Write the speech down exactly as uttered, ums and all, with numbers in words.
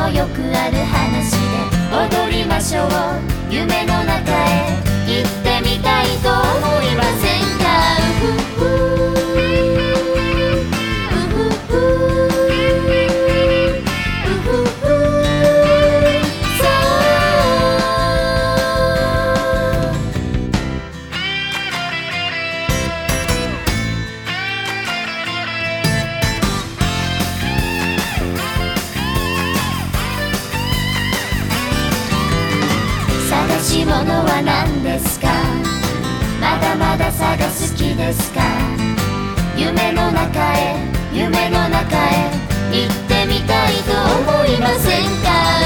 もよくある話で踊りましょう。夢の中へ行ってみたいと思いませんか？うふふ探し物は何ですか？まだまだ探す気ですか？夢の中へ夢の中へ行ってみたいと思いませんか？